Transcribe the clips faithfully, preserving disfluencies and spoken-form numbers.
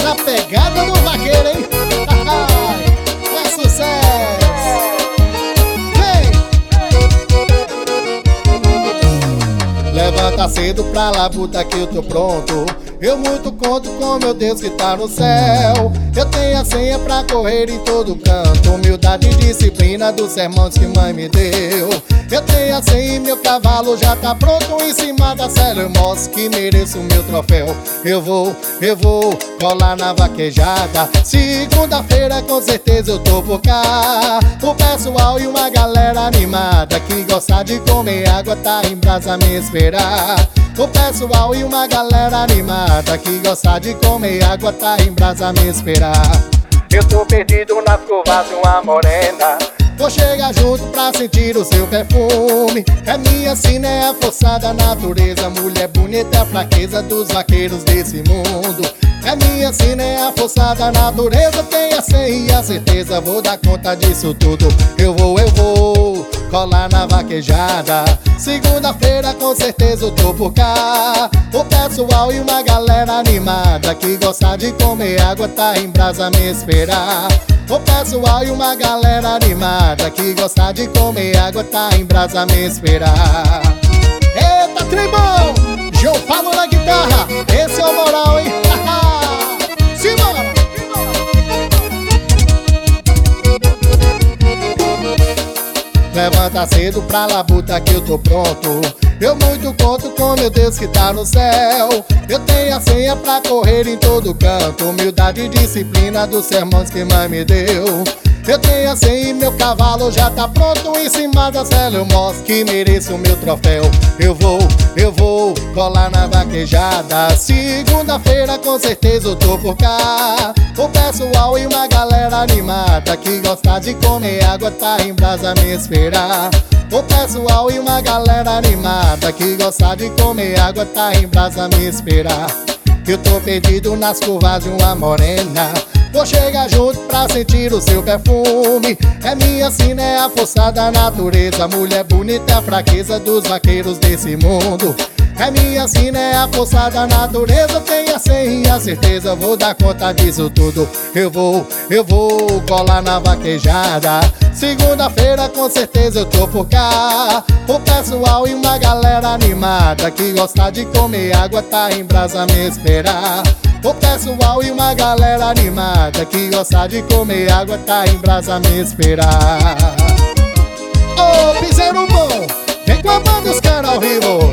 Na pegada do vaqueiro, hein? É sucesso! Vem! Levanta cedo pra labuta que eu tô pronto. Eu muito conto com meu Deus que tá no céu. Eu tenho a senha pra correr em todo canto. Humildade e disciplina dos sermões que mãe me deu. Eu tenho a senha e meu cavalo já tá pronto em cima da cela. Eu mostro que mereço o meu troféu. Eu vou, eu vou colar na vaquejada. Segunda-feira com certeza eu tô por cá. O pessoal e uma galera animada que gosta de comer água tá em brasa a me esperar. O pessoal e uma galera animada que gosta de comer água tá em brasa a me esperar. Eu tô perdido nas curvas de uma morena. Vou chegar junto pra sentir o seu perfume. É minha sina, é a força da natureza. Mulher bonita é a fraqueza dos vaqueiros desse mundo. É minha sina, é a força da natureza. Tenha e a certeza, vou dar conta disso tudo. Eu vou, eu vou colar na vaquejada. Segunda-feira com certeza eu tô por cá. O pessoal e uma galera animada que gosta de comer água tá em brasa a me esperar. O pessoal e uma galera animada que gosta de comer água tá em brasa a me esperar. Eita, tribão! João Paulo na guitarra, esse é o moral, hein? Simbora! Levanta cedo pra labuta que eu tô pronto. Eu muito conto com meu Deus que tá no céu. Eu tenho a senha pra correr em todo canto. Humildade e disciplina dos sermões que mãe me deu. Eu tenho a senha e meu cavalo já tá pronto em cima da cela. Eu mostro que mereço o meu troféu. Eu vou, eu vou colar na vaquejada. Segunda-feira com certeza eu tô por cá. O pessoal e uma galera animada que gosta de comer água tá em brasa a me esperar. O pessoal e uma galera animada que gosta de comer água tá em brasa a me esperar. Eu tô perdido nas curvas de uma morena. Vou chegar junto pra sentir o seu perfume. É minha sina, é a força da natureza. Mulher bonita é a fraqueza dos vaqueiros desse mundo. É minha sina, é a força da natureza. Tenha senha e a certeza, vou dar conta disso tudo. Eu vou, eu vou colar na vaquejada. Segunda-feira com certeza eu tô por cá. O pessoal e uma galera animada que gosta de comer água tá em brasa a me esperar. O pessoal e uma galera animada que gosta de comer água tá em brasa a me esperar. Ô, oh, piseiro bom, vem com a banda os caras ao vivo.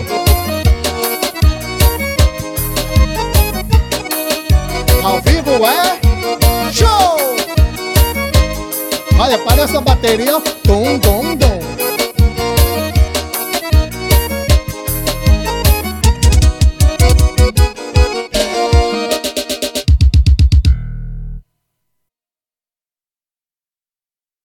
Ao vivo é show! Olha, parece uma bateria. Dum, dum, dum.